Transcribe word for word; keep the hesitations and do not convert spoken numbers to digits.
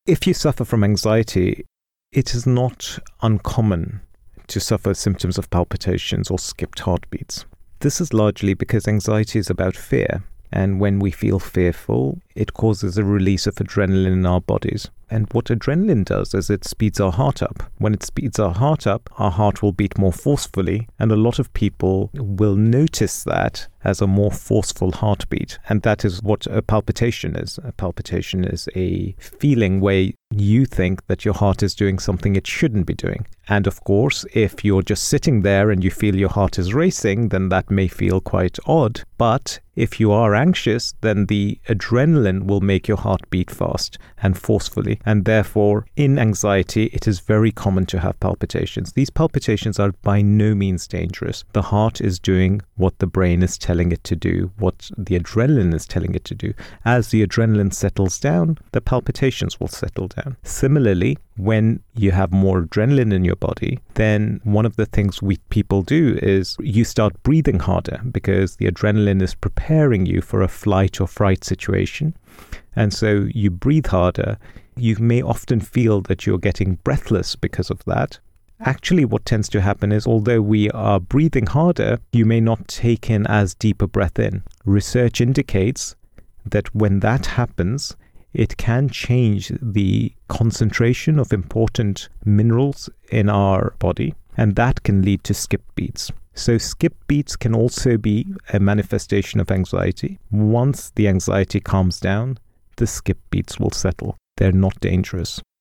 If you suffer from anxiety, it is not uncommon to suffer symptoms of palpitations or skipped heartbeats. This is largely because anxiety is about fear, and when we feel fearful, it causes a release of adrenaline in our bodies. And what adrenaline does is it speeds our heart up. When it speeds our heart up, our heart will beat more forcefully, and a lot of people will notice that as a more forceful heartbeat. And that is what a palpitation is. A palpitation is a feeling where you think that your heart is doing something it shouldn't be doing. And of course, if you're just sitting there and you feel your heart is racing, then that may feel quite odd. But if you are anxious, then the adrenaline will make your heart beat fast and forcefully. And therefore, in anxiety, it is very common to have palpitations. These palpitations are by no means dangerous. The heart is doing what the brain is telling it to do, what the adrenaline is telling it to do. As the adrenaline settles down, the palpitations will settle down. Similarly, when you have more adrenaline in your body, then one of the things we people do is you start breathing harder because the adrenaline is preparing you for a flight or fright situation. And so you breathe harder. You may often feel that you're getting breathless because of that. Actually, what tends to happen is, although we are breathing harder, you may not take in as deep a breath in. Research indicates that when that happens, it can change the concentration of important minerals in our body, and that can lead to skip beats. So skip beats can also be a manifestation of anxiety. Once the anxiety calms down, the skip beats will settle. They're not dangerous.